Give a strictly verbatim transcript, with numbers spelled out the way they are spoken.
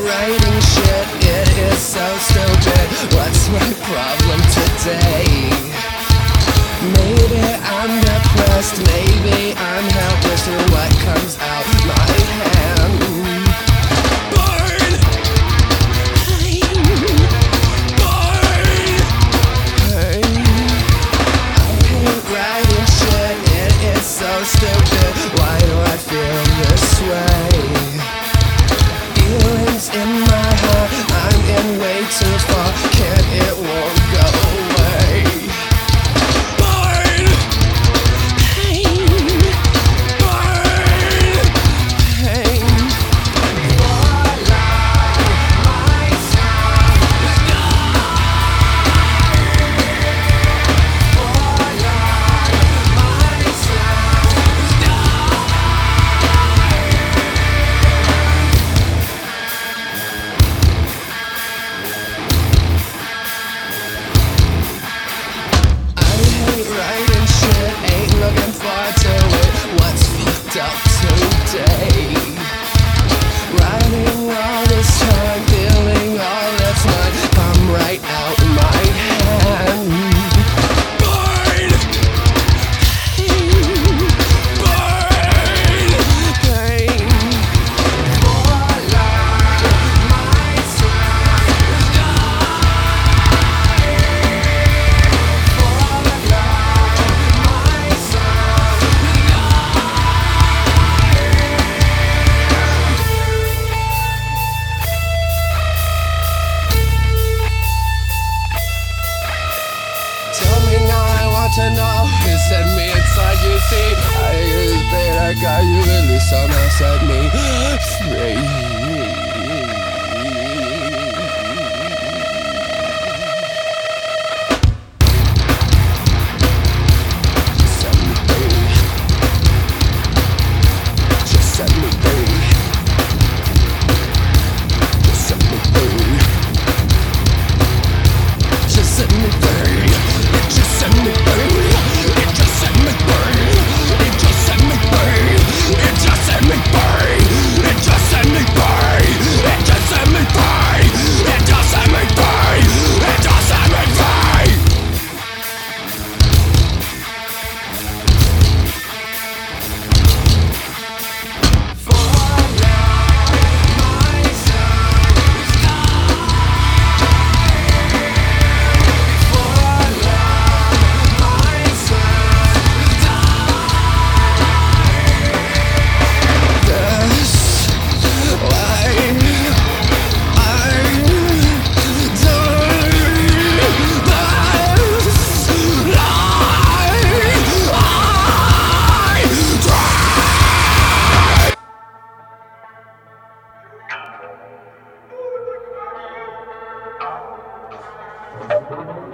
writing shit, it is so stupid. What's my problem today? Maybe I'm depressed, maybe I'm helpless through what comes out my hand. Burn! Pain! Burn! Pain! I hate writing shit, it is so stupid. Why do I feel this way? Feelings in my heart, I'm in way too far. Can't, it won't go away. Burn! Pain! Burn! Pain! Looking forward to it. What's fucked up today? Writing all this time, feeling all that's mine. I'm right out my hand. Burn! Pain! Burn! Pain! For life, my son is dying. For life, my son is dying. Tell me now, I want to know. You set me inside, you see. I use beta, got you released, somehow set me free. Just set me free. Just set me free. Just set me free. Just set me free. It just set me free. It just set me free. It just set me free. It just set me free. It just set me free. It just set me free. It just set me free. It just set me free. For life, my son is dying. For life, my son is dying. That's why I'm doing this. I try.